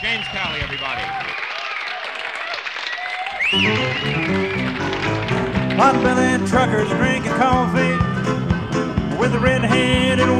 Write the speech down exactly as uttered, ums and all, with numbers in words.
James Cowley, everybody. Pot-bellied truckers drinking coffee with a red-headed